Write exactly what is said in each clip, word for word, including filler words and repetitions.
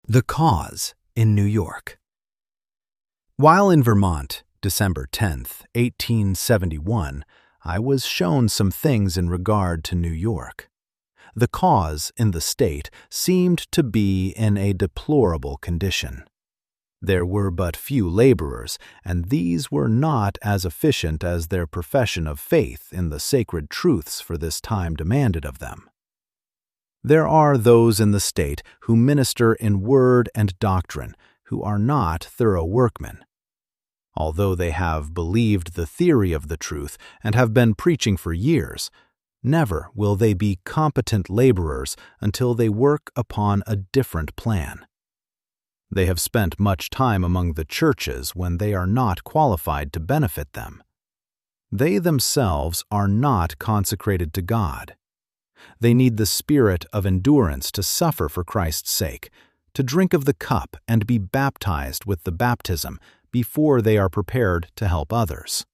The Cause in New York. While in Vermont, December tenth, eighteen seventy-one, I was shown some things in regard to New York. The cause in the state seemed to be in a deplorable condition. There were but few laborers, and these were not as efficient as their profession of faith in the sacred truths for this time demanded of them. There are those in the state who minister in word and doctrine who are not thorough workmen. Although they have believed the theory of the truth and have been preaching for years, never will they be competent laborers until they work upon a different plan. They have spent much time among the churches when they are not qualified to benefit them. They themselves are not consecrated to God. They need the spirit of endurance to suffer for Christ's sake, to drink of the cup and be baptized with the baptism before they are prepared to help others.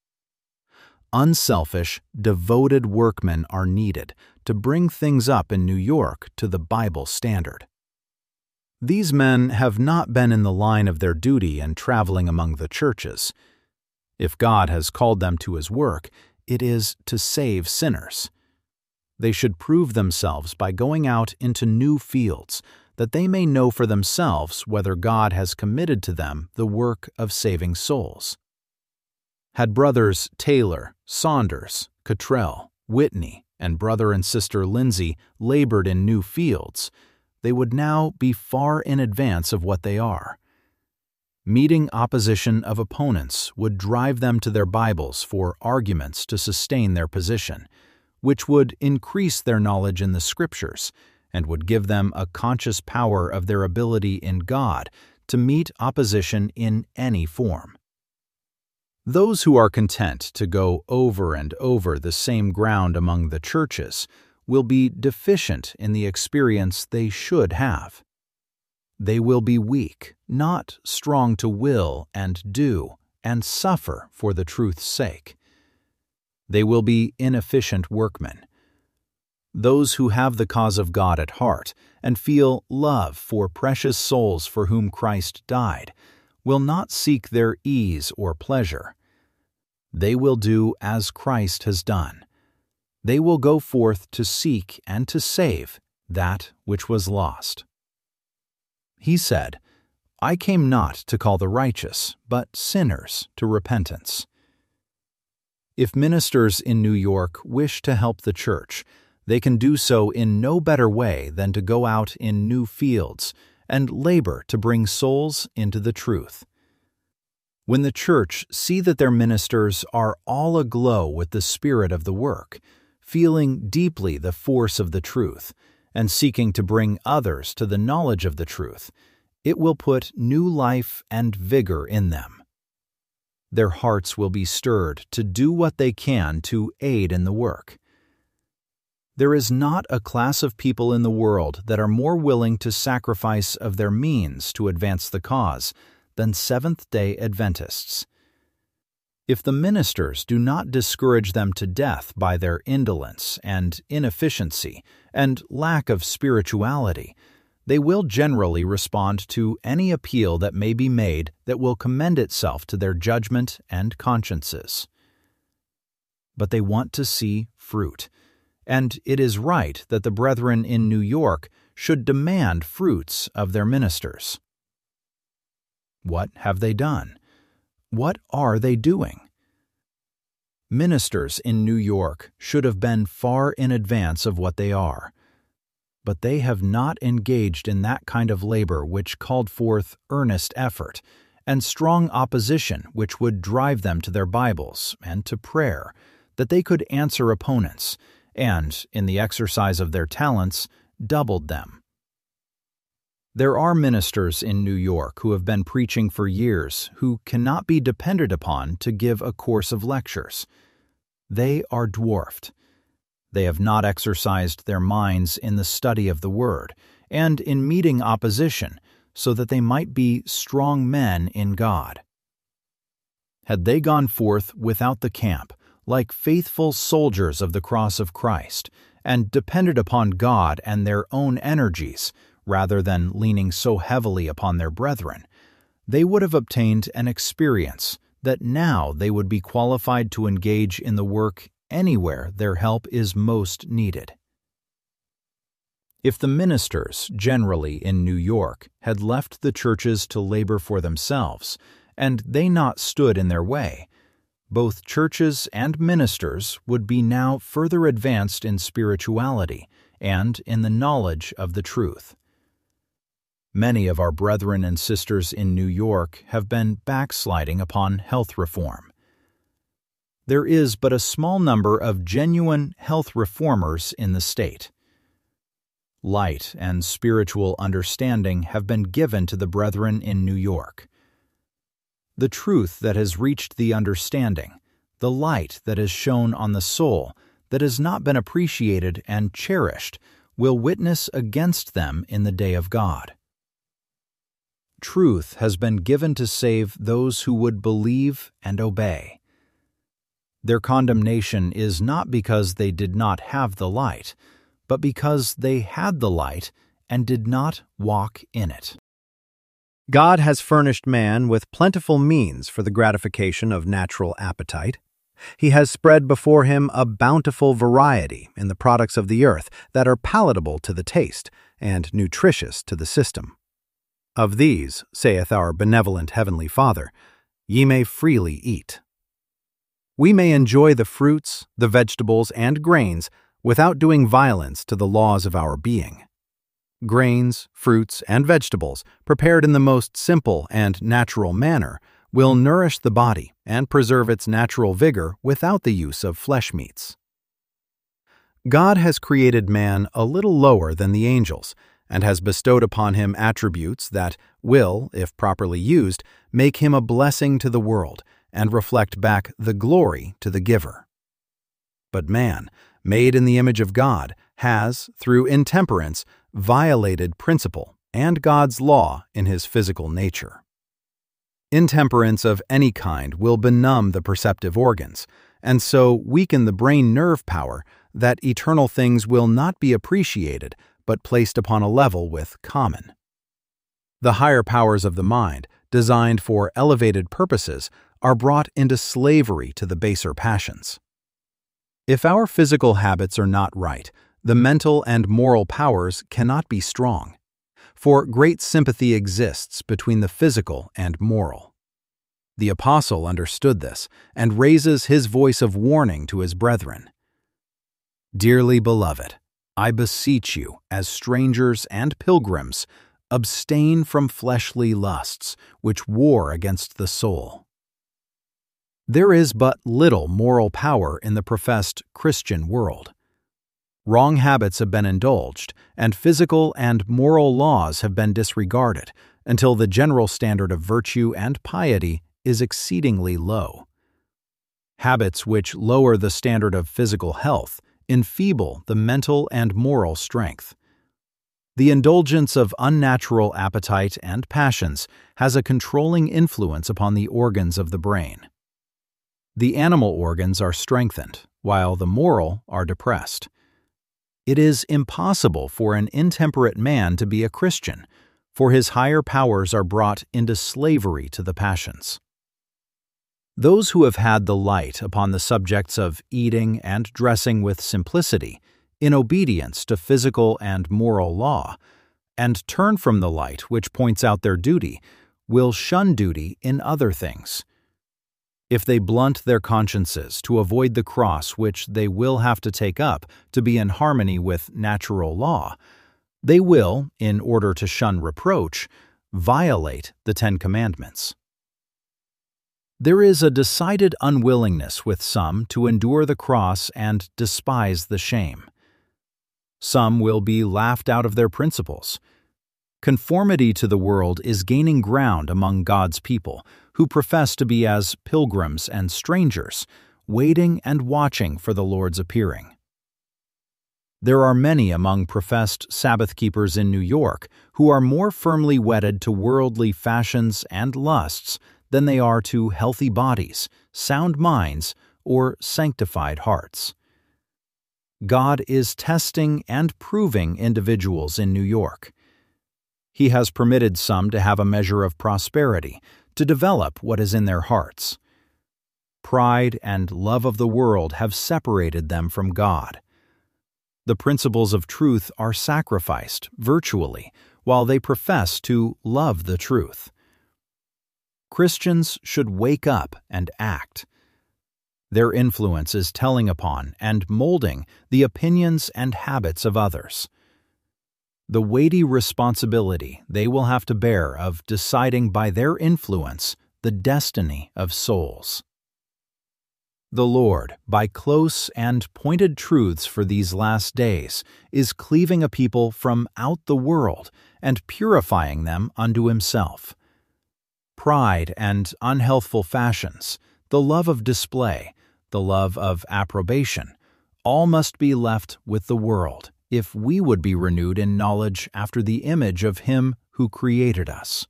Unselfish, devoted workmen are needed to bring things up in New York to the Bible standard. These men have not been in the line of their duty and traveling among the churches. If God has called them to His work, it is to save sinners. They should prove themselves by going out into new fields, that they may know for themselves whether God has committed to them the work of saving souls. Had brothers Taylor, Saunders, Cottrell, Whitney, and brother and sister Lindsay labored in new fields, they would now be far in advance of what they are. Meeting opposition of opponents would drive them to their Bibles for arguments to sustain their position, which would increase their knowledge in the Scriptures and would give them a conscious power of their ability in God to meet opposition in any form. Those who are content to go over and over the same ground among the churches will be deficient in the experience they should have. They will be weak, not strong to will and do and suffer for the truth's sake. They will be inefficient workmen. Those who have the cause of God at heart and feel love for precious souls for whom Christ died will not seek their ease or pleasure. They will do as Christ has done. They will go forth to seek and to save that which was lost. He said, "I came not to call the righteous, but sinners to repentance." If ministers in New York wish to help the church, they can do so in no better way than to go out in new fields and labor to bring souls into the truth. When the church see that their ministers are all aglow with the spirit of the work, feeling deeply the force of the truth, and seeking to bring others to the knowledge of the truth, it will put new life and vigor in them. Their hearts will be stirred to do what they can to aid in the work. There is not a class of people in the world that are more willing to sacrifice of their means to advance the cause than Seventh-day Adventists. If the ministers do not discourage them to death by their indolence and inefficiency and lack of spirituality, they will generally respond to any appeal that may be made that will commend itself to their judgment and consciences. But they want to see fruit, and it is right that the brethren in New York should demand fruits of their ministers. What have they done? What are they doing? Ministers in New York should have been far in advance of what they are. But they have not engaged in that kind of labor which called forth earnest effort, and strong opposition which would drive them to their Bibles and to prayer, that they could answer opponents, and, in the exercise of their talents, doubled them. There are ministers in New York who have been preaching for years who cannot be depended upon to give a course of lectures. They are dwarfed. They have not exercised their minds in the study of the Word and in meeting opposition so that they might be strong men in God. Had they gone forth without the camp, like faithful soldiers of the cross of Christ, and depended upon God and their own energies, rather than leaning so heavily upon their brethren, they would have obtained an experience that now they would be qualified to engage in the work anywhere their help is most needed. If the ministers generally in New York had left the churches to labor for themselves, and they not stood in their way, both churches and ministers would be now further advanced in spirituality and in the knowledge of the truth. Many of our brethren and sisters in New York have been backsliding upon health reform. There is but a small number of genuine health reformers in the state. Light and spiritual understanding have been given to the brethren in New York. The truth that has reached the understanding, the light that is shone on the soul that has not been appreciated and cherished, will witness against them in the day of God. Truth has been given to save those who would believe and obey. Their condemnation is not because they did not have the light, but because they had the light and did not walk in it. God has furnished man with plentiful means for the gratification of natural appetite. He has spread before him a bountiful variety in the products of the earth that are palatable to the taste and nutritious to the system. Of these, saith our benevolent Heavenly Father, ye may freely eat. We may enjoy the fruits, the vegetables, and grains without doing violence to the laws of our being. Grains, fruits, and vegetables, prepared in the most simple and natural manner, will nourish the body and preserve its natural vigor without the use of flesh meats. God has created man a little lower than the angels, and has bestowed upon him attributes that will, if properly used, make him a blessing to the world and reflect back the glory to the giver. But man, made in the image of God, has, through intemperance, violated principle and God's law in his physical nature. Intemperance of any kind will benumb the perceptive organs, and so weaken the brain nerve power that eternal things will not be appreciated but placed upon a level with common. The higher powers of the mind, designed for elevated purposes, are brought into slavery to the baser passions. If our physical habits are not right, the mental and moral powers cannot be strong, for great sympathy exists between the physical and moral. The apostle understood this and raises his voice of warning to his brethren. Dearly beloved, I beseech you, as strangers and pilgrims, abstain from fleshly lusts, which war against the soul. There is but little moral power in the professed Christian world. Wrong habits have been indulged, and physical and moral laws have been disregarded until the general standard of virtue and piety is exceedingly low. Habits which lower the standard of physical health enfeeble the mental and moral strength. The indulgence of unnatural appetite and passions has a controlling influence upon the organs of the brain. The animal organs are strengthened, while the moral are depressed. It is impossible for an intemperate man to be a Christian, for his higher powers are brought into slavery to the passions. Those who have had the light upon the subjects of eating and dressing with simplicity, in obedience to physical and moral law, and turn from the light which points out their duty, will shun duty in other things. If they blunt their consciences to avoid the cross which they will have to take up to be in harmony with natural law, they will, in order to shun reproach, violate the Ten Commandments. There is a decided unwillingness with some to endure the cross and despise the shame. Some will be laughed out of their principles. Conformity to the world is gaining ground among God's people, who profess to be as pilgrims and strangers, waiting and watching for the Lord's appearing. There are many among professed Sabbath keepers in New York who are more firmly wedded to worldly fashions and lusts than they are to healthy bodies, sound minds, or sanctified hearts. God is testing and proving individuals in New York. He has permitted some to have a measure of prosperity, to develop what is in their hearts. Pride and love of the world have separated them from God. The principles of truth are sacrificed virtually while they profess to love the truth. Christians should wake up and act. Their influence is telling upon and molding the opinions and habits of others. The weighty responsibility they will have to bear of deciding by their influence the destiny of souls. The Lord, by close and pointed truths for these last days, is cleaving a people from out the world and purifying them unto Himself. Pride and unhealthful fashions, the love of display, the love of approbation, all must be left with the world, if we would be renewed in knowledge after the image of Him who created us.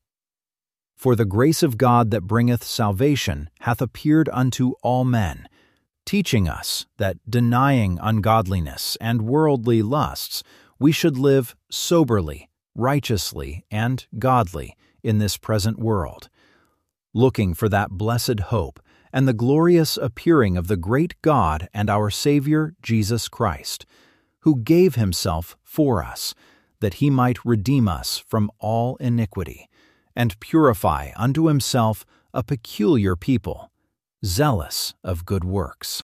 For the grace of God that bringeth salvation hath appeared unto all men, teaching us that, denying ungodliness and worldly lusts, we should live soberly, righteously, and godly in this present world, looking for that blessed hope and the glorious appearing of the great God and our Savior Jesus Christ, who gave Himself for us, that He might redeem us from all iniquity, and purify unto Himself a peculiar people, zealous of good works.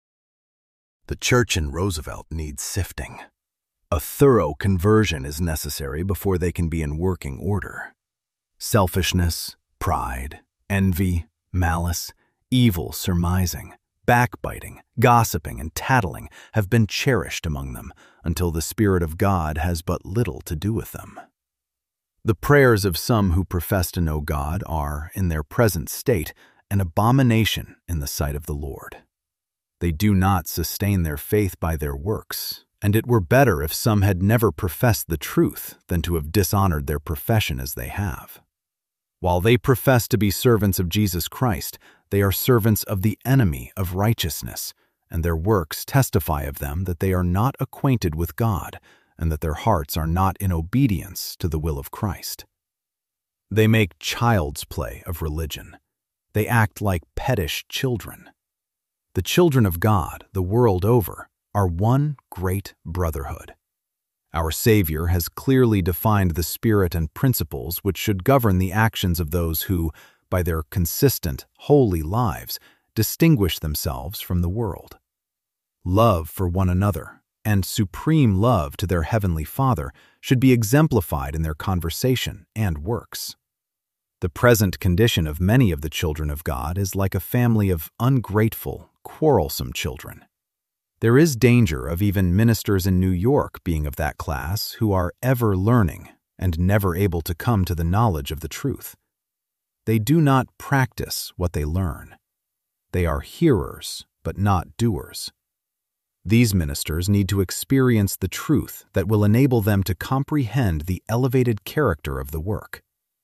The church in Roosevelt needs sifting. A thorough conversion is necessary before they can be in working order. Selfishness, pride, envy, malice, evil surmising, backbiting, gossiping, and tattling have been cherished among them until the Spirit of God has but little to do with them. The prayers of some who profess to know God are, in their present state, an abomination in the sight of the Lord. They do not sustain their faith by their works, and it were better if some had never professed the truth than to have dishonored their profession as they have. While they profess to be servants of Jesus Christ, they are servants of the enemy of righteousness, and their works testify of them that they are not acquainted with God, and that their hearts are not in obedience to the will of Christ. They make child's play of religion. They act like pettish children. The children of God, the world over, are one great brotherhood. Our Savior has clearly defined the spirit and principles which should govern the actions of those who, by their consistent, holy lives, distinguish themselves from the world. Love for one another and supreme love to their Heavenly Father should be exemplified in their conversation and works. The present condition of many of the children of God is like a family of ungrateful, quarrelsome children. There is danger of even ministers in New York being of that class who are ever learning and never able to come to the knowledge of the truth. They do not practice what they learn. They are hearers, but not doers. These ministers need to experience the truth that will enable them to comprehend the elevated character of the work.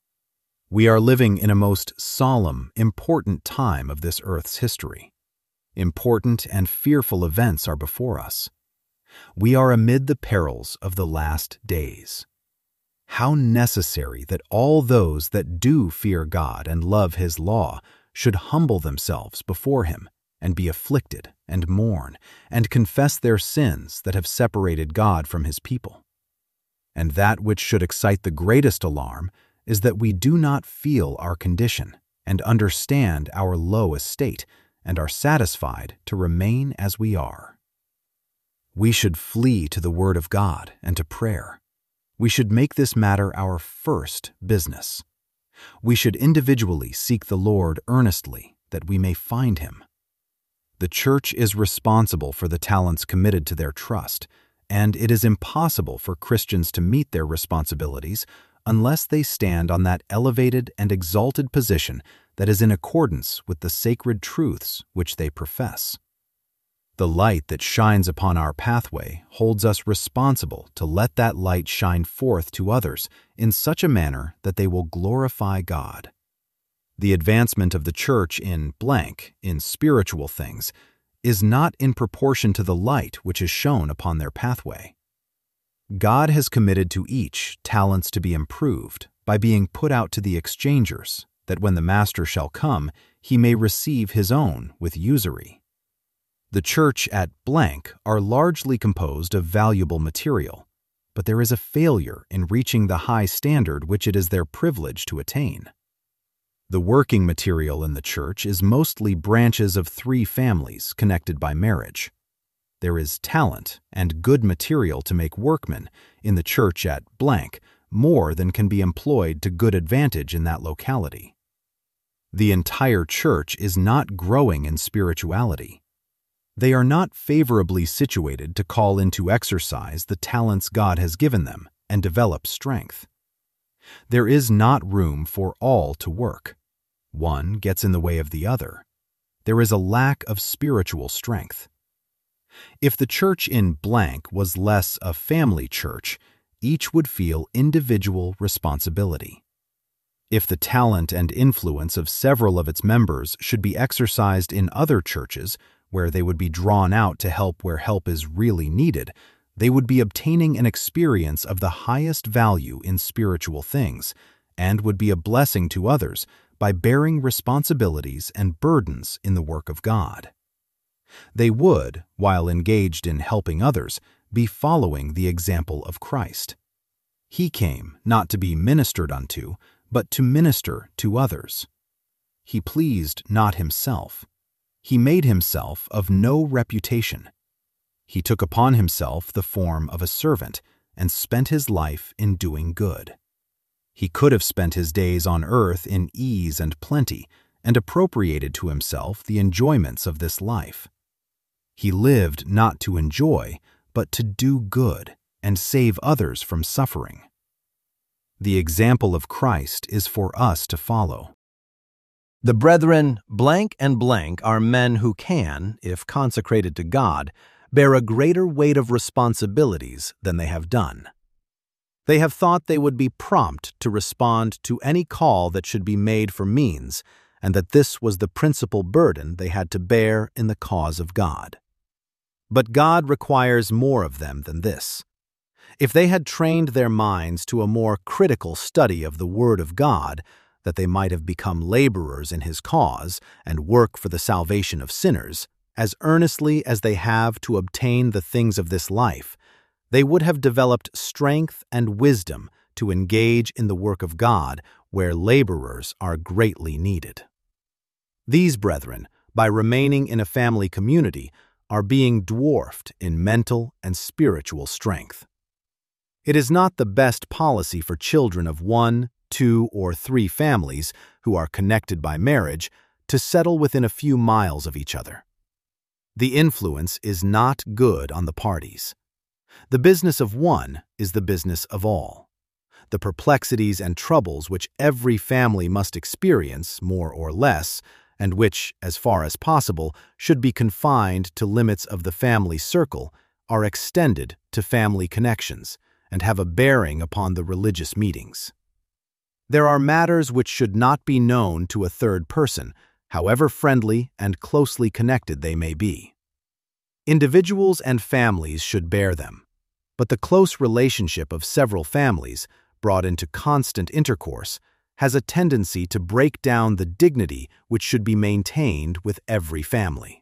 We are living in a most solemn, important time of this earth's history. Important and fearful events are before us. We are amid the perils of the last days. How necessary that all those that do fear God and love His law should humble themselves before Him and be afflicted and mourn and confess their sins that have separated God from His people. And that which should excite the greatest alarm is that we do not feel our condition and understand our low estate and are satisfied to remain as we are. We should flee to the Word of God and to prayer. We should make this matter our first business. We should individually seek the Lord earnestly that we may find Him. The church is responsible for the talents committed to their trust, and it is impossible for Christians to meet their responsibilities unless they stand on that elevated and exalted position that is in accordance with the sacred truths which they profess. The light that shines upon our pathway holds us responsible to let that light shine forth to others in such a manner that they will glorify God. The advancement of the church in blank, in spiritual things, is not in proportion to the light which is shone upon their pathway. God has committed to each talents to be improved, by being put out to the exchangers, that when the master shall come, he may receive his own with usury. The church at blank are largely composed of valuable material, but there is a failure in reaching the high standard which it is their privilege to attain. The working material in the church is mostly branches of three families connected by marriage. There is talent and good material to make workmen in the church at blank more than can be employed to good advantage in that locality. The entire church is not growing in spirituality. They are not favorably situated to call into exercise the talents God has given them and develop strength. There is not room for all to work. One gets in the way of the other. There is a lack of spiritual strength. If the church in blank was less a family church, each would feel individual responsibility. If the talent and influence of several of its members should be exercised in other churches, where they would be drawn out to help where help is really needed, they would be obtaining an experience of the highest value in spiritual things, and would be a blessing to others by bearing responsibilities and burdens in the work of God. They would, while engaged in helping others, be following the example of Christ. He came not to be ministered unto, but to minister to others. He pleased not himself. He made himself of no reputation. He took upon himself the form of a servant and spent his life in doing good. He could have spent his days on earth in ease and plenty and appropriated to himself the enjoyments of this life. He lived not to enjoy, but to do good and save others from suffering. The example of Christ is for us to follow. The brethren blank and blank are men who can, if consecrated to God, bear a greater weight of responsibilities than they have done. They have thought they would be prompt to respond to any call that should be made for means, and that this was the principal burden they had to bear in the cause of God. But God requires more of them than this. If they had trained their minds to a more critical study of the Word of God, that they might have become laborers in His cause and work for the salvation of sinners, as earnestly as they have to obtain the things of this life, they would have developed strength and wisdom to engage in the work of God where laborers are greatly needed. These brethren, by remaining in a family community, are being dwarfed in mental and spiritual strength. It is not the best policy for children of one, two, or three families who are connected by marriage to settle within a few miles of each other. The influence is not good on the parties. The business of one is the business of all. The perplexities and troubles which every family must experience, more or less, and which, as far as possible, should be confined to limits of the family circle, are extended to family connections and have a bearing upon the religious meetings. There are matters which should not be known to a third person, however friendly and closely connected they may be. Individuals and families should bear them, but the close relationship of several families, brought into constant intercourse, has a tendency to break down the dignity which should be maintained with every family.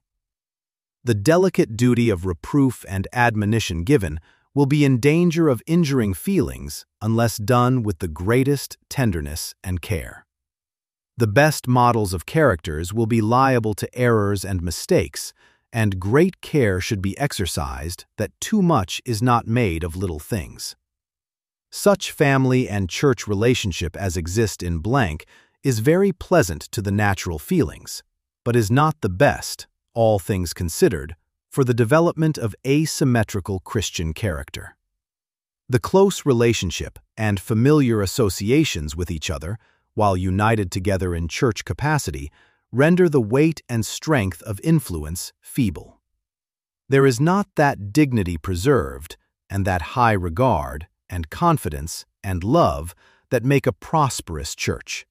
The delicate duty of reproof and admonition given will be in danger of injuring feelings unless done with the greatest tenderness and care. The best models of characters will be liable to errors and mistakes, and great care should be exercised that too much is not made of little things. Such family and church relationship as exist in blank is very pleasant to the natural feelings, but is not the best, all things considered, for the development of asymmetrical Christian character. The close relationship and familiar associations with each other, while united together in church capacity, render the weight and strength of influence feeble. There is not that dignity preserved, and that high regard, and confidence, and love that make a prosperous church.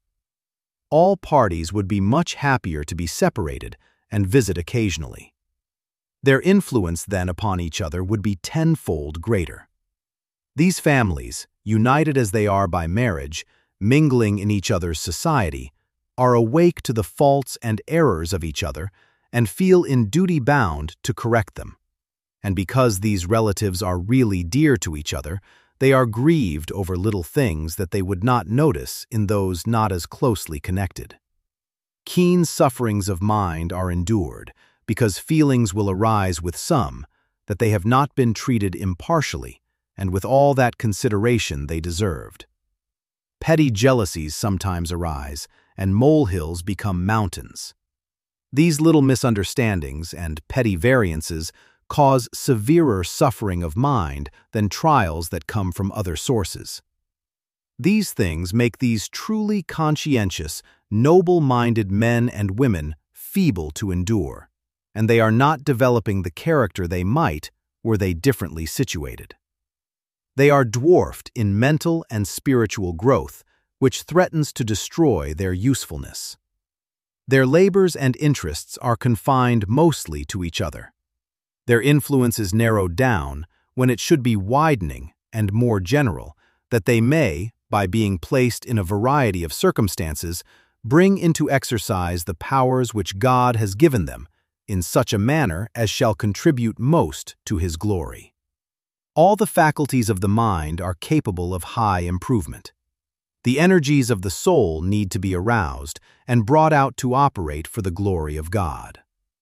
All parties would be much happier to be separated and visit occasionally. Their influence then upon each other would be tenfold greater. These families, united as they are by marriage, mingling in each other's society, are awake to the faults and errors of each other and feel in duty bound to correct them. And because these relatives are really dear to each other, they are grieved over little things that they would not notice in those not as closely connected. Keen sufferings of mind are endured because feelings will arise with some that they have not been treated impartially and with all that consideration they deserved. Petty jealousies sometimes arise, and molehills become mountains. These little misunderstandings and petty variances cause severer suffering of mind than trials that come from other sources. These things make these truly conscientious, noble-minded men and women feeble to endure, and they are not developing the character they might were they differently situated. They are dwarfed in mental and spiritual growth, which threatens to destroy their usefulness. Their labors and interests are confined mostly to each other. Their influence is narrowed down when it should be widening and more general, that they may, by being placed in a variety of circumstances, bring into exercise the powers which God has given them in such a manner as shall contribute most to His glory. All the faculties of the mind are capable of high improvement. The energies of the soul need to be aroused and brought out to operate for the glory of God.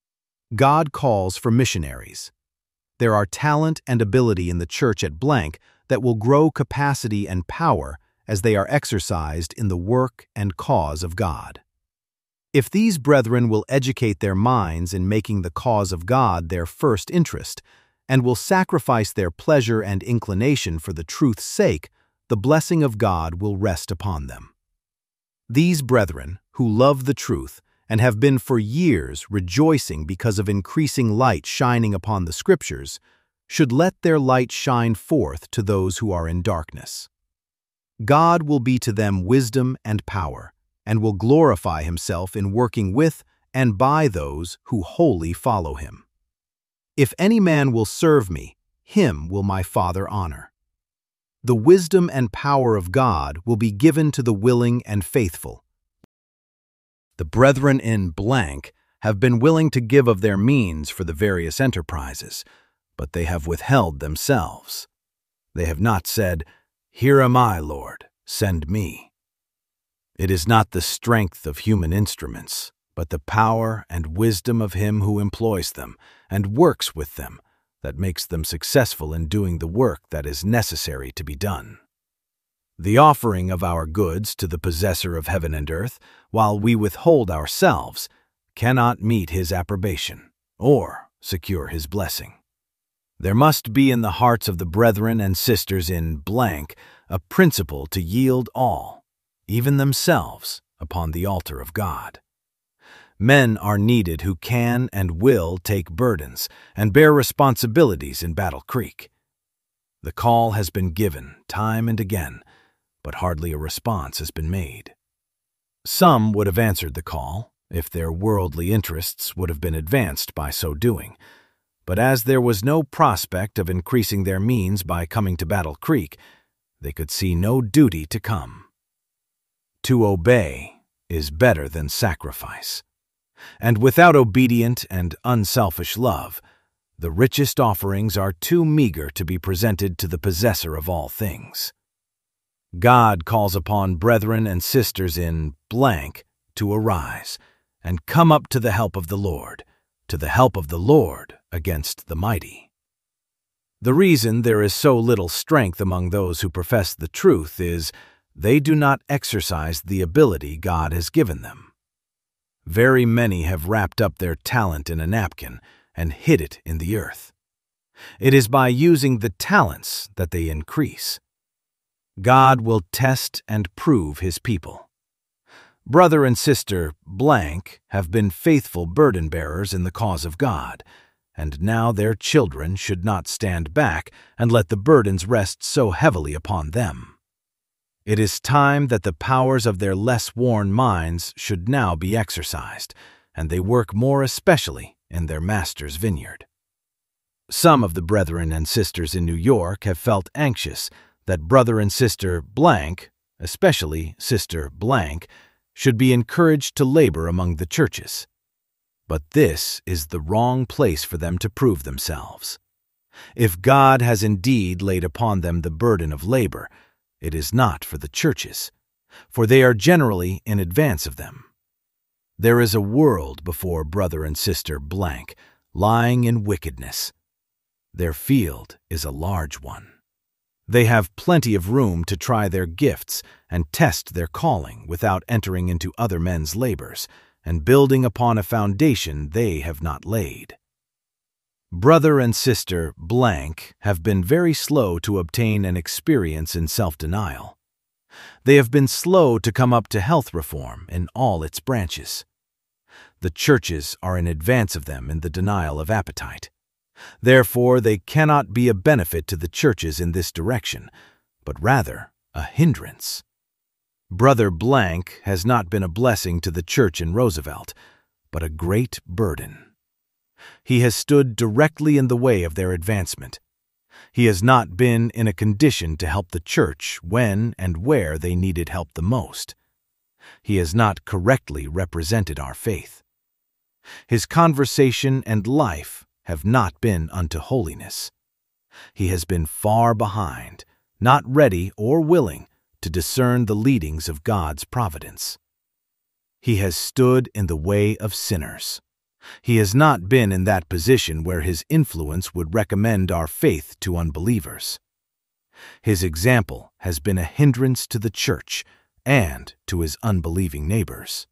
God calls for missionaries. There are talent and ability in the church at blank that will grow capacity and power as they are exercised in the work and cause of God. If these brethren will educate their minds in making the cause of God their first interest, and will sacrifice their pleasure and inclination for the truth's sake, the blessing of God will rest upon them. These brethren, who love the truth and have been for years rejoicing because of increasing light shining upon the Scriptures, should let their light shine forth to those who are in darkness. God will be to them wisdom and power, and will glorify Himself in working with and by those who wholly follow Him. If any man will serve me, him will my Father honor. The wisdom and power of God will be given to the willing and faithful. The brethren in blank have been willing to give of their means for the various enterprises, but they have withheld themselves. They have not said, "Here am I, Lord, send me." It is not the strength of human instruments, but the power and wisdom of Him who employs them and works with them that makes them successful in doing the work that is necessary to be done. The offering of our goods to the possessor of heaven and earth, while we withhold ourselves, cannot meet His approbation or secure His blessing. There must be in the hearts of the brethren and sisters in blank a principle to yield all, even themselves, upon the altar of God. Men are needed who can and will take burdens and bear responsibilities in Battle Creek. The call has been given time and again, but hardly a response has been made. Some would have answered the call if their worldly interests would have been advanced by so doing, but as there was no prospect of increasing their means by coming to Battle Creek, they could see no duty to come. To obey is better than sacrifice. And without obedient and unselfish love, the richest offerings are too meager to be presented to the possessor of all things. God calls upon brethren and sisters in blank to arise and come up to the help of the Lord, to the help of the Lord against the mighty. The reason there is so little strength among those who profess the truth is they do not exercise the ability God has given them. Very many have wrapped up their talent in a napkin and hid it in the earth. It is by using the talents that they increase. God will test and prove His people. Brother and sister blank have been faithful burden-bearers in the cause of God, and now their children should not stand back and let the burdens rest so heavily upon them. It is time that the powers of their less worn minds should now be exercised, and they work more especially in their Master's vineyard. Some of the brethren and sisters in New York have felt anxious that brother and sister blank, especially Sister Blank, should be encouraged to labor among the churches. But this is the wrong place for them to prove themselves. If God has indeed laid upon them the burden of labor, it is not for the churches, for they are generally in advance of them. There is a world before Brother and Sister Blank, lying in wickedness. Their field is a large one. They have plenty of room to try their gifts and test their calling without entering into other men's labors and building upon a foundation they have not laid. Brother and Sister Blank have been very slow to obtain an experience in self-denial. They have been slow to come up to health reform in all its branches. The churches are in advance of them in the denial of appetite. Therefore, they cannot be a benefit to the churches in this direction, but rather a hindrance. Brother Blank has not been a blessing to the church in Roosevelt, but a great burden. He has stood directly in the way of their advancement. He has not been in a condition to help the church when and where they needed help the most. He has not correctly represented our faith. His conversation and life have not been unto holiness. He has been far behind, not ready or willing to discern the leadings of God's providence. He has stood in the way of sinners. He has not been in that position where his influence would recommend our faith to unbelievers. His example has been a hindrance to the church and to his unbelieving neighbors.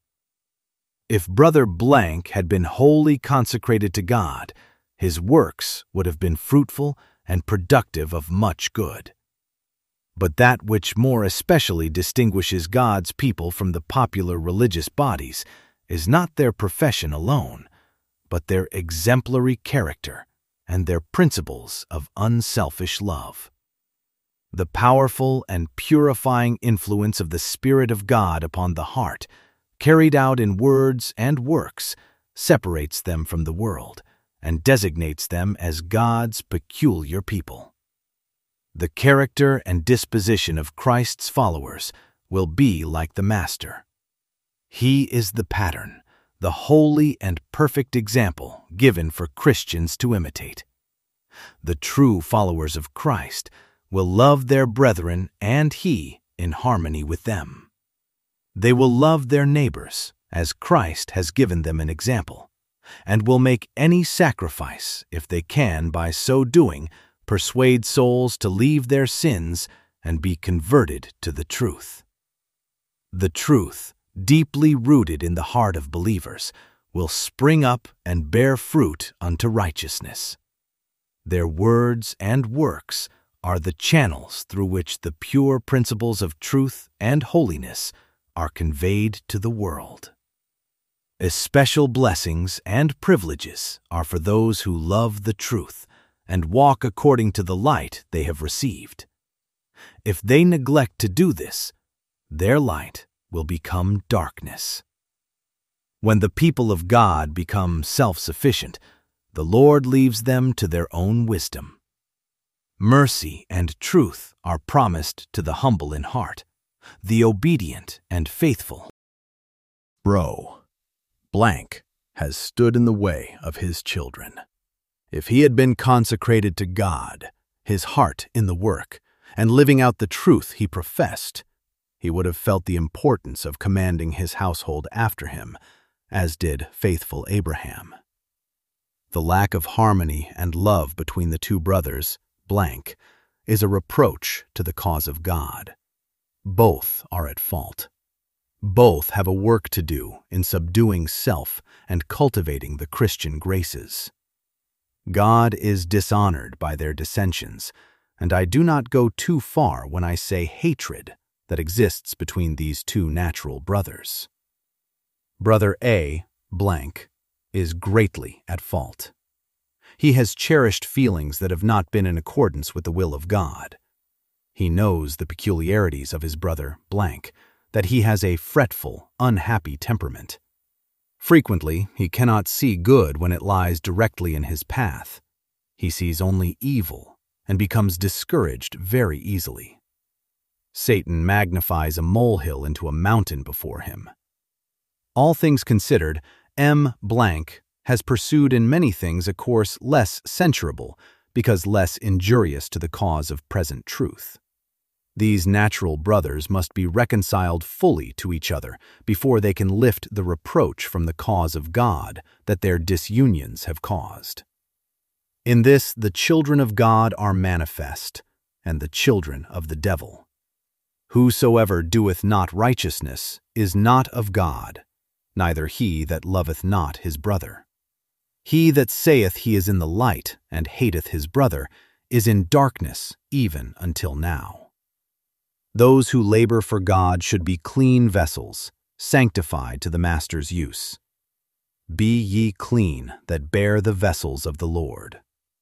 If Brother Blank had been wholly consecrated to God, his works would have been fruitful and productive of much good. But that which more especially distinguishes God's people from the popular religious bodies is not their profession alone, but their exemplary character and their principles of unselfish love. The powerful and purifying influence of the Spirit of God upon the heart, carried out in words and works, separates them from the world and designates them as God's peculiar people. The character and disposition of Christ's followers will be like the Master. He is the pattern, the holy and perfect example given for Christians to imitate. The true followers of Christ will love their brethren and He in harmony with them. They will love their neighbors as Christ has given them an example, and will make any sacrifice, if they can by so doing, persuade souls to leave their sins and be converted to the truth. The truth, deeply rooted in the heart of believers, will spring up and bear fruit unto righteousness. Their words and works are the channels through which the pure principles of truth and holiness are conveyed to the world. Especial blessings and privileges are for those who love the truth and walk according to the light they have received. If they neglect to do this, their light will become darkness. When the people of God become self-sufficient, the Lord leaves them to their own wisdom. Mercy and truth are promised to the humble in heart, the obedient and faithful. Bro Blank has stood in the way of his children. If he had been consecrated to God, his heart in the work, and living out the truth he professed, he would have felt the importance of commanding his household after him, as did faithful Abraham. The lack of harmony and love between the two brothers, Blank, is a reproach to the cause of God. Both are at fault. Both have a work to do in subduing self and cultivating the Christian graces. God is dishonored by their dissensions, and I do not go too far when I say hatred that exists between these two natural brothers. Brother A, Blank, is greatly at fault. He has cherished feelings that have not been in accordance with the will of God. He knows the peculiarities of his brother Blank, that he has a fretful, unhappy temperament. Frequently, he cannot see good when it lies directly in his path. He sees only evil and becomes discouraged very easily. Satan magnifies a molehill into a mountain before him. All things considered, M. Blank has pursued in many things a course less censurable because less injurious to the cause of present truth. These natural brothers must be reconciled fully to each other before they can lift the reproach from the cause of God that their disunions have caused. In this the children of God are manifest, and the children of the devil. Whosoever doeth not righteousness is not of God, neither he that loveth not his brother. He that saith he is in the light and hateth his brother is in darkness even until now. Those who labor for God should be clean vessels, sanctified to the Master's use. Be ye clean that bear the vessels of the Lord.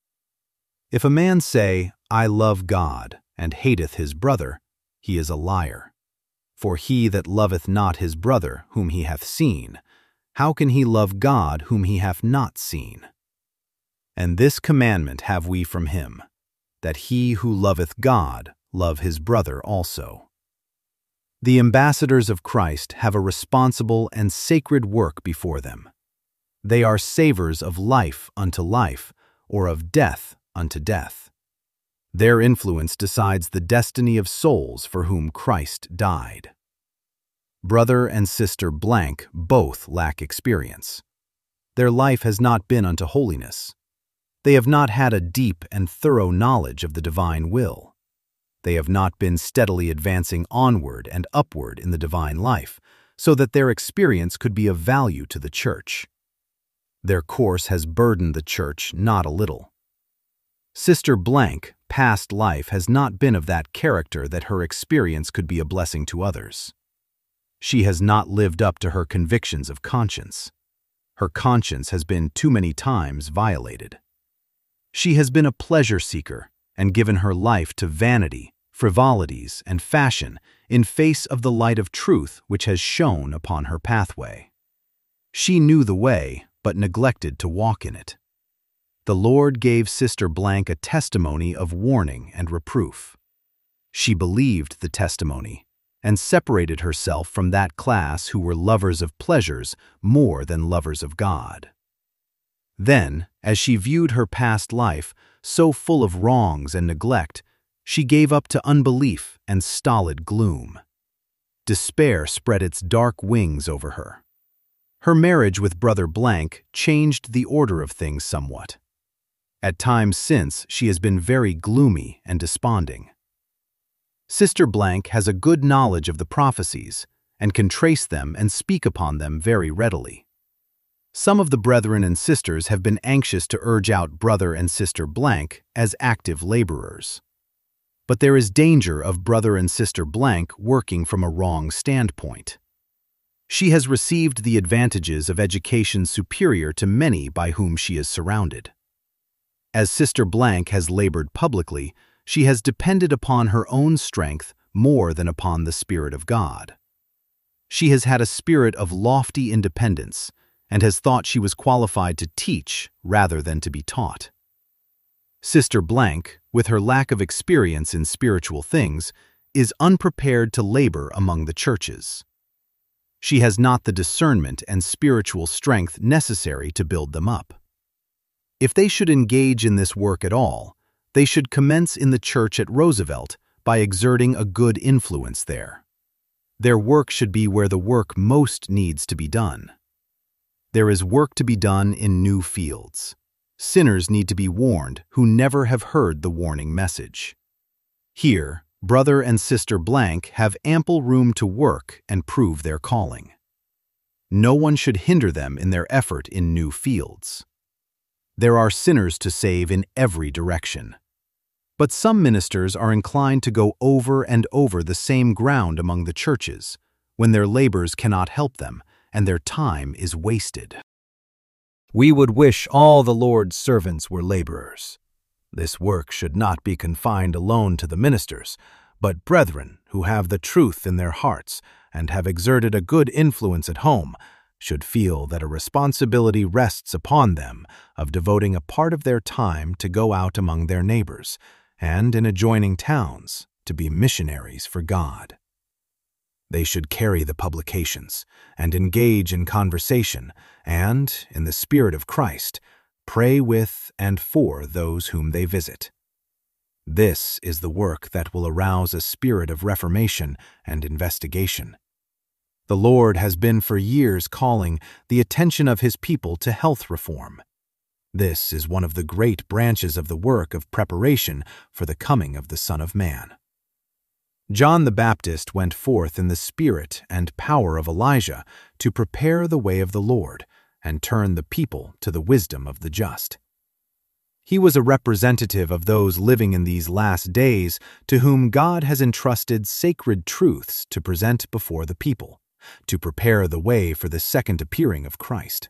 If a man say, I love God, and hateth his brother, he is a liar. For he that loveth not his brother whom he hath seen, how can he love God whom he hath not seen? And this commandment have we from him, that he who loveth God love his brother also. The ambassadors of Christ have a responsible and sacred work before them. They are savors of life unto life, or of death unto death. Their influence decides the destiny of souls for whom Christ died. Brother and sister Blank both lack experience. Their life has not been unto holiness. They have not had a deep and thorough knowledge of the divine will. They have not been steadily advancing onward and upward in the divine life, so that their experience could be of value to the church. Their course has burdened the church not a little. Sister Blank, past life has not been of that character that her experience could be a blessing to others. She has not lived up to her convictions of conscience. Her conscience has been too many times violated. She has been a pleasure seeker and given her life to vanity, frivolities, and fashion in face of the light of truth which has shone upon her pathway. She knew the way, but neglected to walk in it. The Lord gave Sister Blank a testimony of warning and reproof. She believed the testimony and separated herself from that class who were lovers of pleasures more than lovers of God. Then, as she viewed her past life, so full of wrongs and neglect, she gave up to unbelief and stolid gloom. Despair spread its dark wings over her. Her marriage with Brother Blank changed the order of things somewhat. At times since, she has been very gloomy and desponding. Sister Blank has a good knowledge of the prophecies and can trace them and speak upon them very readily. Some of the brethren and sisters have been anxious to urge out Brother and Sister Blank as active laborers. But there is danger of Brother and Sister Blank working from a wrong standpoint. She has received the advantages of education superior to many by whom she is surrounded. As Sister Blank has labored publicly, she has depended upon her own strength more than upon the Spirit of God. She has had a spirit of lofty independence and has thought she was qualified to teach rather than to be taught. Sister Blank, with her lack of experience in spiritual things, is unprepared to labor among the churches. She has not the discernment and spiritual strength necessary to build them up. If they should engage in this work at all, they should commence in the church at Roosevelt by exerting a good influence there. Their work should be where the work most needs to be done. There is work to be done in new fields. Sinners need to be warned who never have heard the warning message. Here, Brother and Sister Blank have ample room to work and prove their calling. No one should hinder them in their effort in new fields. There are sinners to save in every direction. But some ministers are inclined to go over and over the same ground among the churches, when their labors cannot help them, and their time is wasted. We would wish all the Lord's servants were laborers. This work should not be confined alone to the ministers, but brethren who have the truth in their hearts and have exerted a good influence at home should feel that a responsibility rests upon them of devoting a part of their time to go out among their neighbors and in adjoining towns to be missionaries for God. They should carry the publications and engage in conversation and, in the Spirit of Christ, pray with and for those whom they visit. This is the work that will arouse a spirit of reformation and investigation. The Lord has been for years calling the attention of His people to health reform. This is one of the great branches of the work of preparation for the coming of the Son of Man. John the Baptist went forth in the spirit and power of Elijah to prepare the way of the Lord and turn the people to the wisdom of the just. He was a representative of those living in these last days to whom God has entrusted sacred truths to present before the people, to prepare the way for the second appearing of Christ.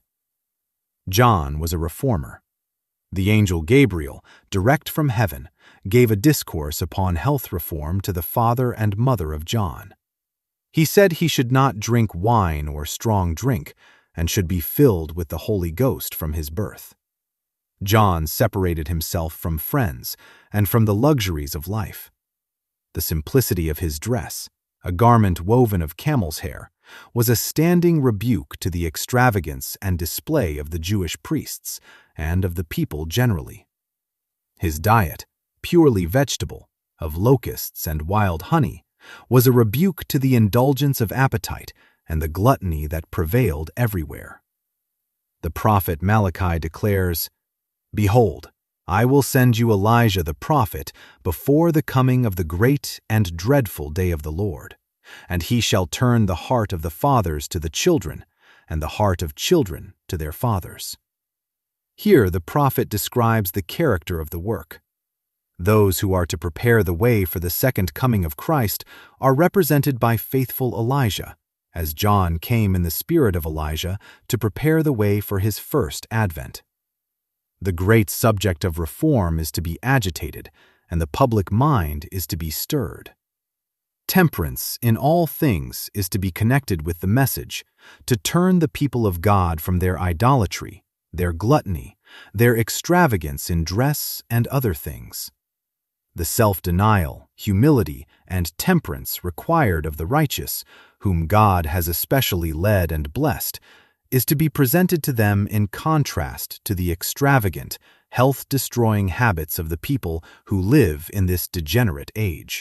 John was a reformer. The angel Gabriel, direct from heaven, gave a discourse upon health reform to the father and mother of John. He said he should not drink wine or strong drink, and should be filled with the Holy Ghost from his birth. John separated himself from friends and from the luxuries of life. The simplicity of his dress, a garment woven of camel's hair, was a standing rebuke to the extravagance and display of the Jewish priests and of the people generally. His diet, purely vegetable, of locusts and wild honey, was a rebuke to the indulgence of appetite and the gluttony that prevailed everywhere. The prophet Malachi declares, "Behold, I will send you Elijah the prophet before the coming of the great and dreadful day of the Lord, and he shall turn the heart of the fathers to the children, and the heart of children to their fathers." Here the prophet describes the character of the work. Those who are to prepare the way for the second coming of Christ are represented by faithful Elijah, as John came in the spirit of Elijah to prepare the way for his first advent. The great subject of reform is to be agitated, and the public mind is to be stirred. Temperance in all things is to be connected with the message, to turn the people of God from their idolatry, their gluttony, their extravagance in dress and other things. The self-denial, humility, and temperance required of the righteous, whom God has especially led and blessed, is to be presented to them in contrast to the extravagant, health-destroying habits of the people who live in this degenerate age.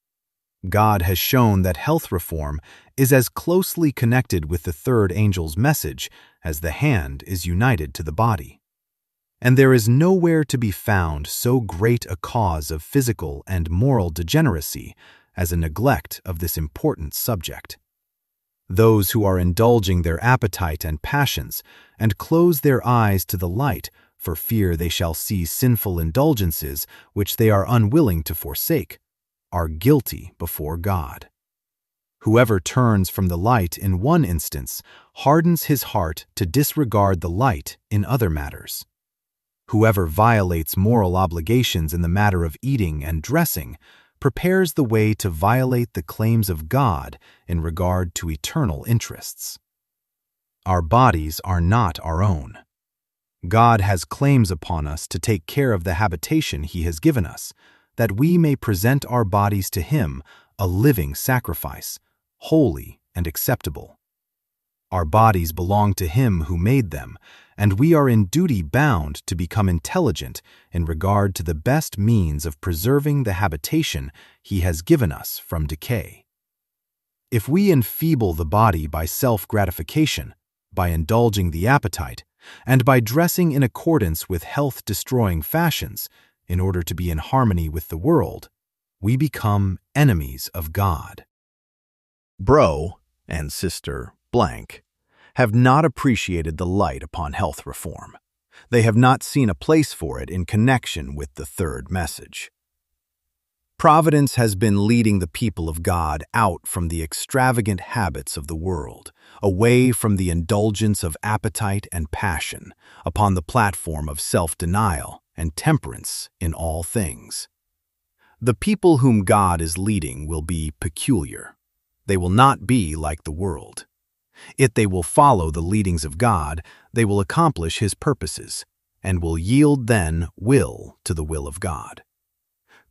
God has shown that health reform is as closely connected with the third angel's message as the hand is united to the body. And there is nowhere to be found so great a cause of physical and moral degeneracy as a neglect of this important subject. Those who are indulging their appetite and passions and close their eyes to the light for fear they shall see sinful indulgences which they are unwilling to forsake, are guilty before God. Whoever turns from the light in one instance hardens his heart to disregard the light in other matters. Whoever violates moral obligations in the matter of eating and dressing prepares the way to violate the claims of God in regard to eternal interests. Our bodies are not our own. God has claims upon us to take care of the habitation He has given us, that we may present our bodies to Him a living sacrifice, holy and acceptable. Our bodies belong to Him who made them, and we are in duty bound to become intelligent in regard to the best means of preserving the habitation He has given us from decay. If we enfeeble the body by self-gratification, by indulging the appetite, and by dressing in accordance with health-destroying fashions in order to be in harmony with the world, we become enemies of God. Bro and Sister Blank have not appreciated the light upon health reform. They have not seen a place for it in connection with the third message. Providence has been leading the people of God out from the extravagant habits of the world, away from the indulgence of appetite and passion, upon the platform of self-denial and temperance in all things. The people whom God is leading will be peculiar. They will not be like the world. If they will follow the leadings of God, they will accomplish His purposes, and will yield then will to the will of God.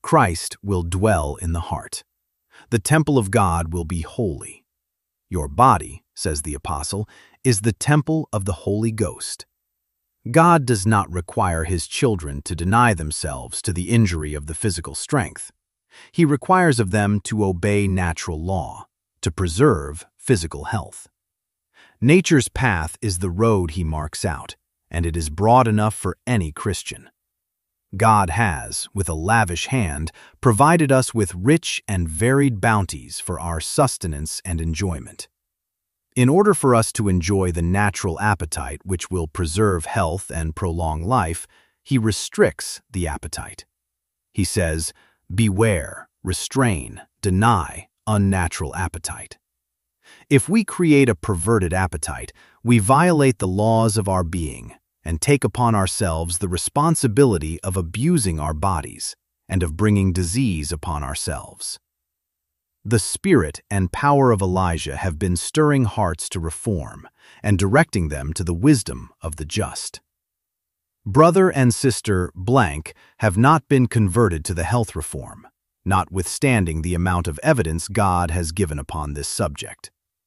Christ will dwell in the heart. The temple of God will be holy. Your body, says the apostle, is the temple of the Holy Ghost. God does not require his children to deny themselves to the injury of the physical strength. He requires of them to obey natural law, to preserve physical health. Nature's path is the road he marks out, and it is broad enough for any Christian. God has, with a lavish hand, provided us with rich and varied bounties for our sustenance and enjoyment. In order for us to enjoy the natural appetite which will preserve health and prolong life, he restricts the appetite. He says, "Beware, restrain, deny unnatural appetite." If we create a perverted appetite, we violate the laws of our being and take upon ourselves the responsibility of abusing our bodies and of bringing disease upon ourselves. The spirit and power of Elijah have been stirring hearts to reform and directing them to the wisdom of the just. Brother and sister blank have not been converted to the health reform, notwithstanding the amount of evidence God has given upon this subject.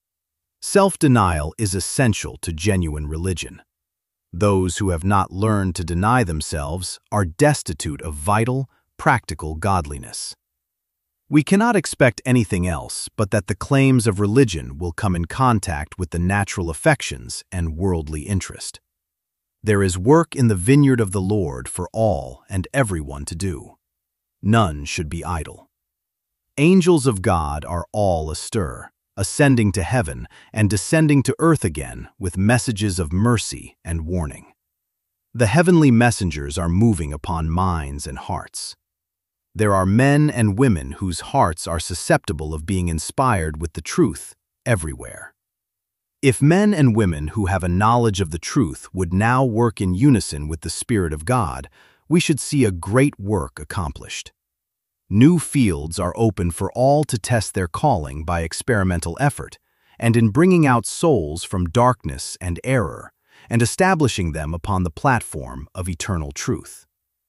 Self-denial is essential to genuine religion. Those who have not learned to deny themselves are destitute of vital, practical godliness. We cannot expect anything else but that the claims of religion will come in contact with the natural affections and worldly interest. There is work in the vineyard of the Lord for all and everyone to do. None should be idle. Angels of God are all astir, ascending to heaven and descending to earth again with messages of mercy and warning. The heavenly messengers are moving upon minds and hearts. There are men and women whose hearts are susceptible of being inspired with the truth everywhere. If men and women who have a knowledge of the truth would now work in unison with the Spirit of God, we should see a great work accomplished. New fields are open for all to test their calling by experimental effort, and in bringing out souls from darkness and error, and establishing them upon the platform of eternal truth.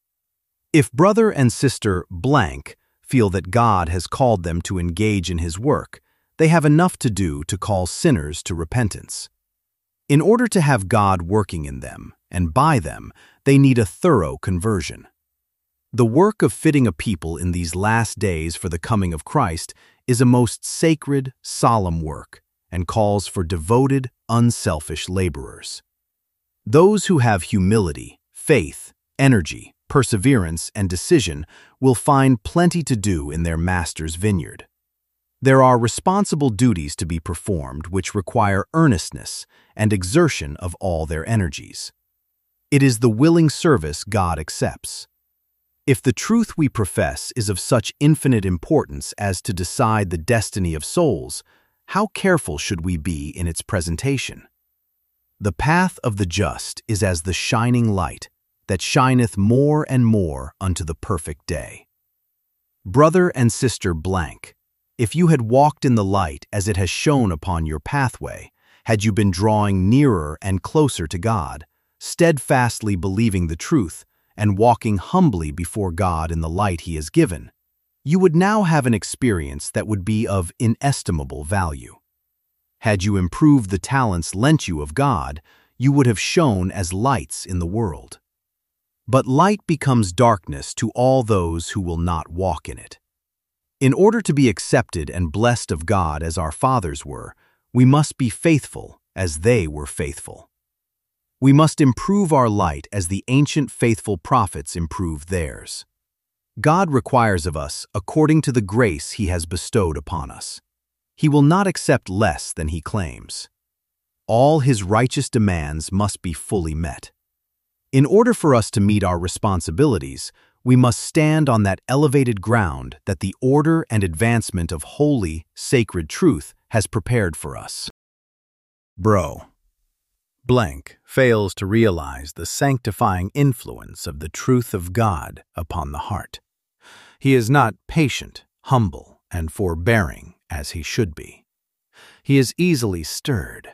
If brother and sister blank feel that God has called them to engage in his work, they have enough to do to call sinners to repentance. In order to have God working in them and by them, they need a thorough conversion. The work of fitting a people in these last days for the coming of Christ is a most sacred, solemn work and calls for devoted, unselfish laborers. Those who have humility, faith, energy, perseverance, and decision will find plenty to do in their master's vineyard. There are responsible duties to be performed which require earnestness and exertion of all their energies. It is the willing service God accepts. If the truth we profess is of such infinite importance as to decide the destiny of souls, how careful should we be in its presentation? The path of the just is as the shining light that shineth more and more unto the perfect day. Brother and sister blank, if you had walked in the light as it has shone upon your pathway, had you been drawing nearer and closer to God, steadfastly believing the truth, and walking humbly before God in the light he has given, you would now have an experience that would be of inestimable value. Had you improved the talents lent you of God, you would have shone as lights in the world. But light becomes darkness to all those who will not walk in it. In order to be accepted and blessed of God as our fathers were, we must be faithful as they were faithful. We must improve our light as the ancient faithful prophets improved theirs. God requires of us according to the grace he has bestowed upon us. He will not accept less than he claims. All his righteous demands must be fully met. In order for us to meet our responsibilities, we must stand on that elevated ground that the order and advancement of holy, sacred truth has prepared for us. Bro. Blank fails to realize the sanctifying influence of the truth of God upon the heart. He is not patient, humble, and forbearing as he should be. He is easily stirred.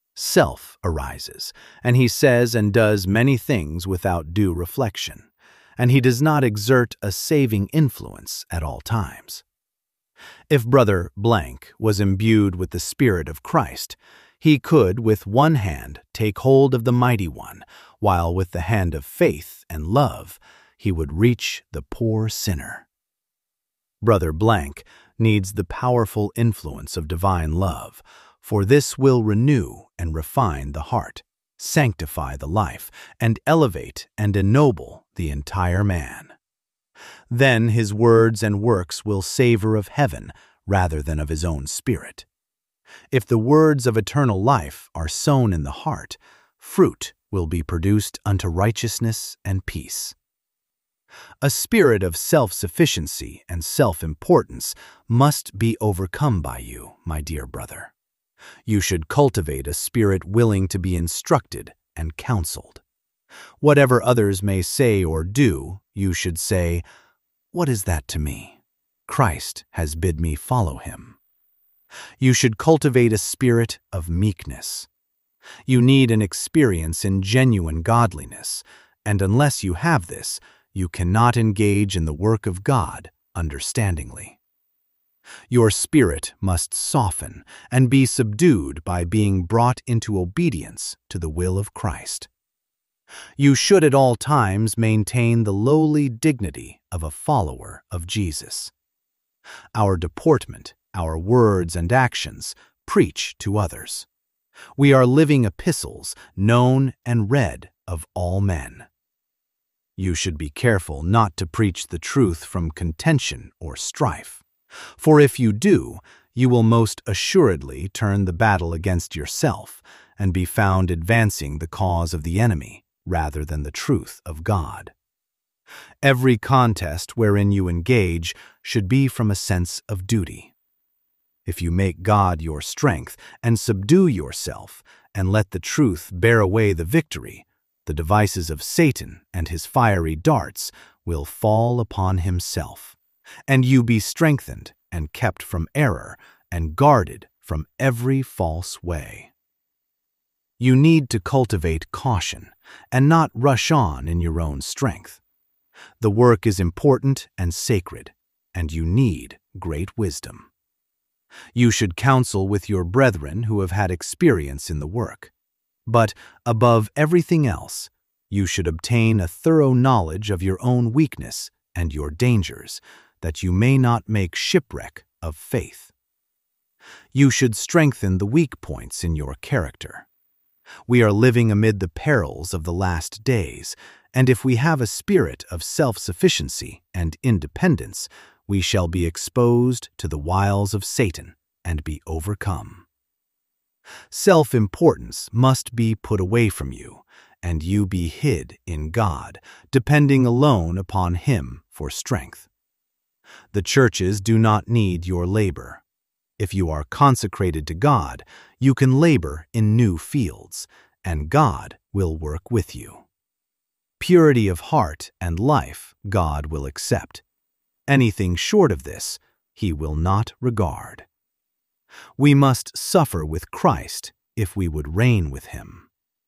Self arises, and he says and does many things without due reflection, and he does not exert a saving influence at all times. If Brother Blank was imbued with the Spirit of Christ, he could with one hand take hold of the Mighty One, while with the hand of faith and love he would reach the poor sinner. Brother Blank needs the powerful influence of divine love, for this will renew and refine the heart, sanctify the life, and elevate and ennoble the entire man. Then his words and works will savor of heaven rather than of his own spirit. If the words of eternal life are sown in the heart, fruit will be produced unto righteousness and peace. A spirit of self-sufficiency and self-importance must be overcome by you, my dear brother. You should cultivate a spirit willing to be instructed and counseled. Whatever others may say or do, you should say, "What is that to me? Christ has bid me follow him." You should cultivate a spirit of meekness. You need an experience in genuine godliness, and unless you have this, you cannot engage in the work of God understandingly. Your spirit must soften and be subdued by being brought into obedience to the will of Christ. You should at all times maintain the lowly dignity of a follower of Jesus. Our deportment, our words and actions preach to others. We are living epistles, known and read of all men. You should be careful not to preach the truth from contention or strife, for if you do, you will most assuredly turn the battle against yourself and be found advancing the cause of the enemy rather than the truth of God. Every contest wherein you engage should be from a sense of duty. If you make God your strength and subdue yourself and let the truth bear away the victory, the devices of Satan and his fiery darts will fall upon himself, and you be strengthened and kept from error and guarded from every false way. You need to cultivate caution and not rush on in your own strength. The work is important and sacred, and you need great wisdom. You should counsel with your brethren who have had experience in the work. But, above everything else, you should obtain a thorough knowledge of your own weakness and your dangers, that you may not make shipwreck of faith. You should strengthen the weak points in your character. We are living amid the perils of the last days, and if we have a spirit of self-sufficiency and independence, we shall be exposed to the wiles of Satan and be overcome. Self-importance must be put away from you, and you be hid in God, depending alone upon Him for strength. The churches do not need your labor. If you are consecrated to God, you can labor in new fields, and God will work with you. Purity of heart and life God will accept. Anything short of this, He will not regard. We must suffer with Christ if we would reign with Him.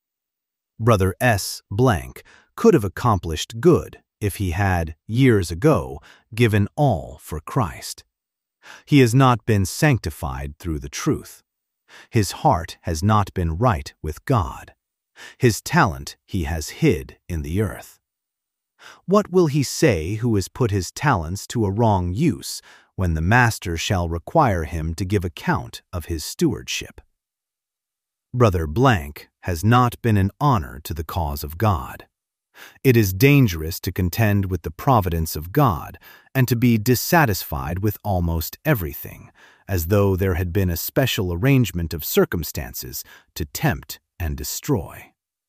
Brother S. Blank could have accomplished good if he had, years ago, given all for Christ. He has not been sanctified through the truth. His heart has not been right with God. His talent he has hid in the earth. What will he say who has put his talents to a wrong use when the Master shall require him to give account of his stewardship? Brother Blank has not been an honor to the cause of God. It is dangerous to contend with the providence of God and to be dissatisfied with almost everything, as though there had been a special arrangement of circumstances to tempt and destroy.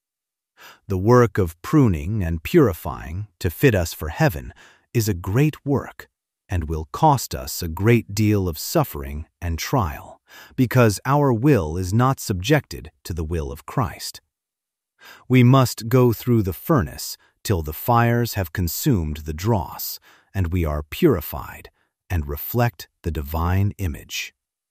The work of pruning and purifying to fit us for heaven is a great work and will cost us a great deal of suffering and trial, because our will is not subjected to the will of Christ. We must go through the furnace till the fires have consumed the dross, and we are purified and reflect the divine image.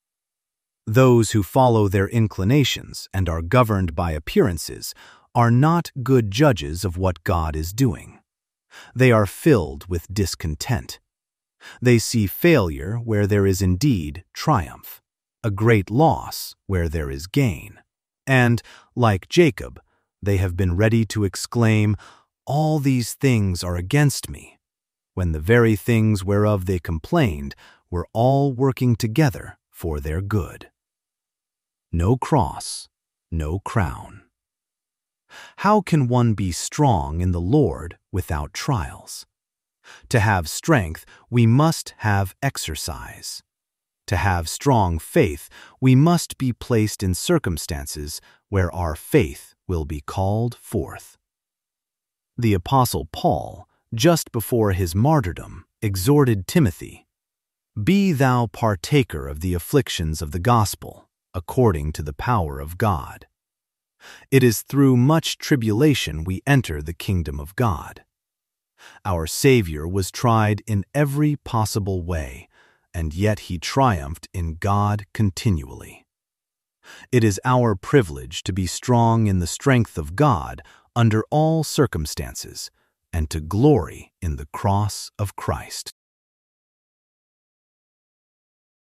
Those who follow their inclinations and are governed by appearances are not good judges of what God is doing. They are filled with discontent. They see failure where there is indeed triumph, a great loss where there is gain. And, like Jacob, they have been ready to exclaim, "All these things are against me," when the very things whereof they complained were all working together for their good. No cross, no crown. How can one be strong in the Lord without trials? To have strength, we must have exercise. To have strong faith, we must be placed in circumstances where our faith will be called forth. The Apostle Paul, just before his martyrdom, exhorted Timothy, "Be thou partaker of the afflictions of the gospel, according to the power of God." It is through much tribulation we enter the kingdom of God. Our Savior was tried in every possible way, and yet he triumphed in God continually. It is our privilege to be strong in the strength of God under all circumstances, and to glory in the cross of Christ.